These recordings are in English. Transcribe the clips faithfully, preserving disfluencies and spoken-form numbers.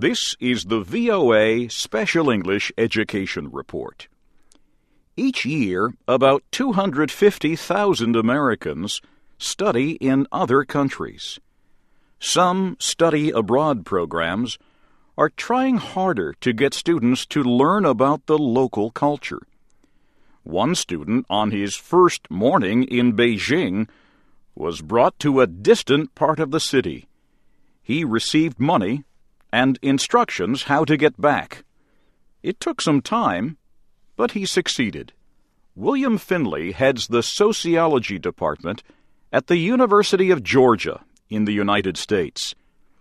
This is the V O A Special English Education Report. Each year, about two hundred fifty thousand Americans study in other countries. Some study abroad programs are trying harder to get students to learn about the local culture. One student on his first morning in Beijing was brought to a distant part of the city. He received money and instructions how to get back. It took some time, but he succeeded. William Finley heads the sociology department at the University of Georgia in the United States.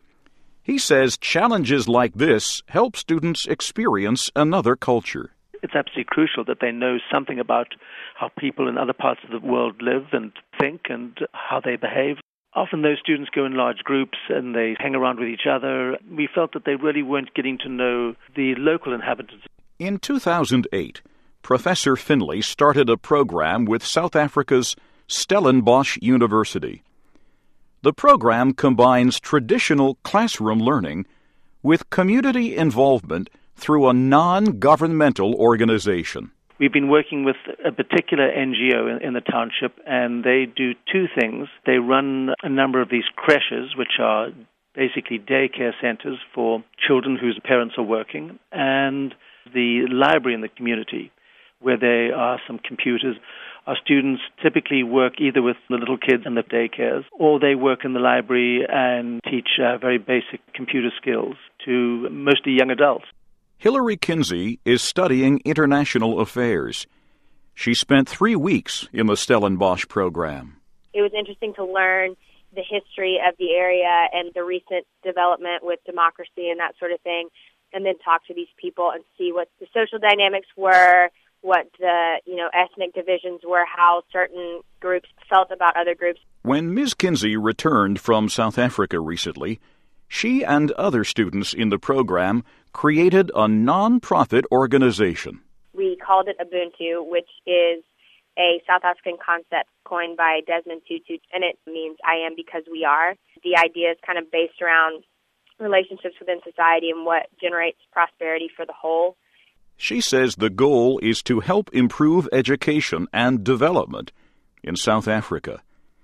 He says challenges like this help students experience another culture. It's absolutely crucial that they know something about how people in other parts of the world live and think and how they behave. Often those students go in large groups and they hang around with each other. We felt that they really weren't getting to know the local inhabitants. In two thousand eight, Professor Finley started a program with South Africa's Stellenbosch University. The program combines traditional classroom learning with community involvement through a non-governmental organization. We've been working with a particular N G O in, in the township, and they do two things. They run a number of these creches, which are basically daycare centers for children whose parents are working, and the library in the community, where there are some computers. Our students typically work either with the little kids in the daycares, or they work in the library and teach uh, very basic computer skills to mostly young adults. Hillary Kinsey is studying international affairs. She spent three weeks in the Stellenbosch program. It was interesting to learn the history of the area and the recent development with democracy and that sort of thing, and then talk to these people and see what the social dynamics were, what the you know ethnic divisions were, how certain groups felt about other groups. When Miz Kinsey returned from South Africa recently, she and other students in the program created a non-profit organization. We called it Ubuntu, which is a South African concept coined by Desmond Tutu, and it means I am because we are. The idea is kind of based around relationships within society and what generates prosperity for the whole. She says the goal is to help improve education and development in South Africa.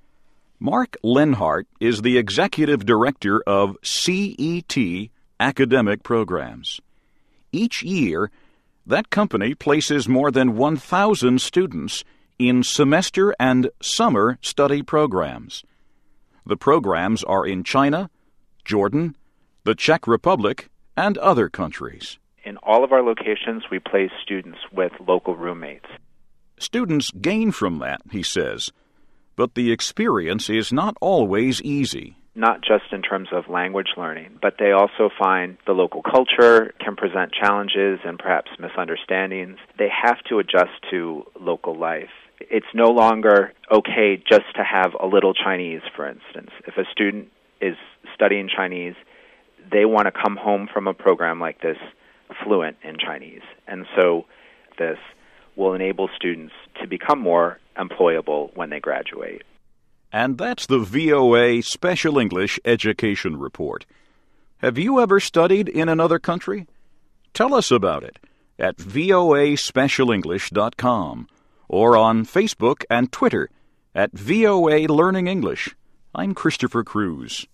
Mark Lenhart is the executive director of C E T Academic Programs. Each year, that company places more than one thousand students in semester and summer study programs. The programs are in China, Jordan, the Czech Republic, and other countries. In all of our locations, we place students with local roommates. Students gain from that, he says, but the experience is not always easy. Not just in terms of language learning, but they also find the local culture can present challenges and perhaps misunderstandings. They have to adjust to local life. It's no longer okay just to have a little Chinese, for instance. If a student is studying Chinese, they want to come home from a program like this fluent in Chinese. And so this will enable students to become more employable when they graduate. And that's the V O A Special English Education Report. Have you ever studied in another country? Tell us about it at V O A special english dot com or on Facebook and Twitter at V O A Learning English. I'm Christopher Cruz.